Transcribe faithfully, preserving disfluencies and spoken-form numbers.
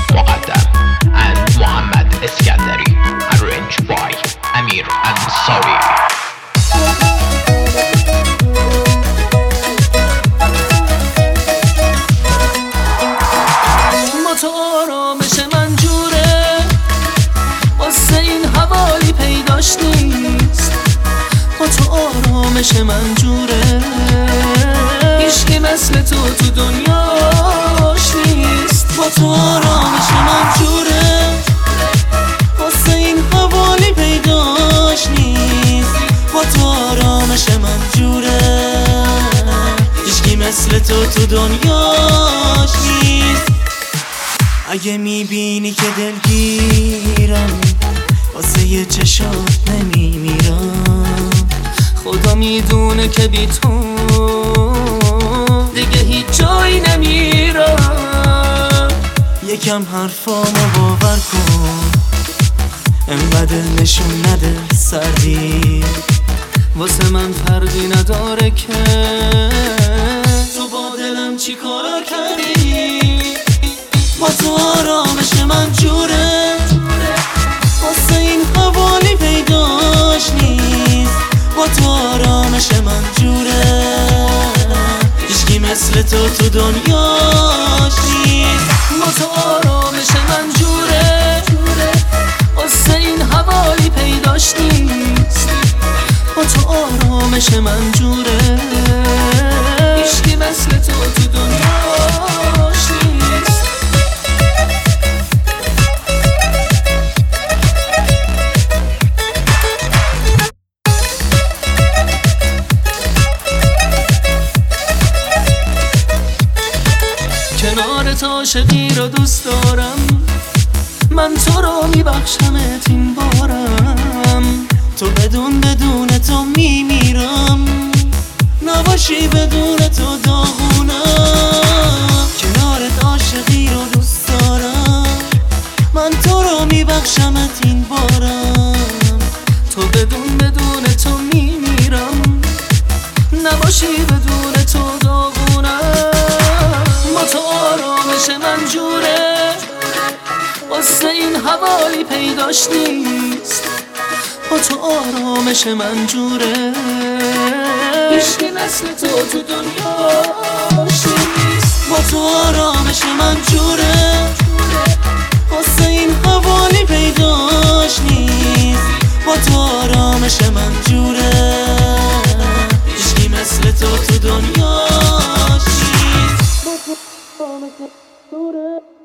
مقدم and محمد اسکندری. arranged by امیر انصاری. با تو آرامش من جوره، واسه این حوالی پیداش نیست. با تو آرامش من جوره، هیچکی مثل تو تو دنیاش نیست. با تو آرامش من جوره، واسه این حوالی پیداش نیست. با تو آرامش من جوره، هیچکی مثل تو تو دنیاش نیست. اگه میبینی که دلگیرم، واسه یه چشات نمیمیرم. خدا میدونه که بی تو دیگه هیچ جایی نمیرم. یکم حرفامو باور کن، انقدر نشون نده سردی. واسه من فرقی نداره که تو با دلم چی کارا کردی. با تو آرامش من جوره، واسه این حوالی پیداش نیست. با تو آرامش من جوره، هیچکی مثل تو تو دنیاش نیست. با تو آرامش من جوره، واسه این حوالی پیداش نیست. با تو آرامش من جوره، هیچکی مثل تو تو دنیاش نیست. کنارت عاشقی رو دوست دارم، من تو رو میبخشمت این بارم. تو بدون بدون تو میمیرم، نباشی بدون تو داغونم. کنارت عاشقی رو دوست دارم، من تو رو میبخشمت این بارم. تو بدون بدون تو میمیرم، نباشی بدون تو داغونم. با تو آرامش من جوره، واسه این حوالی پیداش نیست. با تو آرامش من جوره، هیچکی مثل تو تو دنیاش نیست. با تو آرامش من جوره، واسه این حوالی پیداش نیست. با تو آرامش من جوره، هیچکی مثل تو تو دنیاش نیست. با تو آرامش من جوره.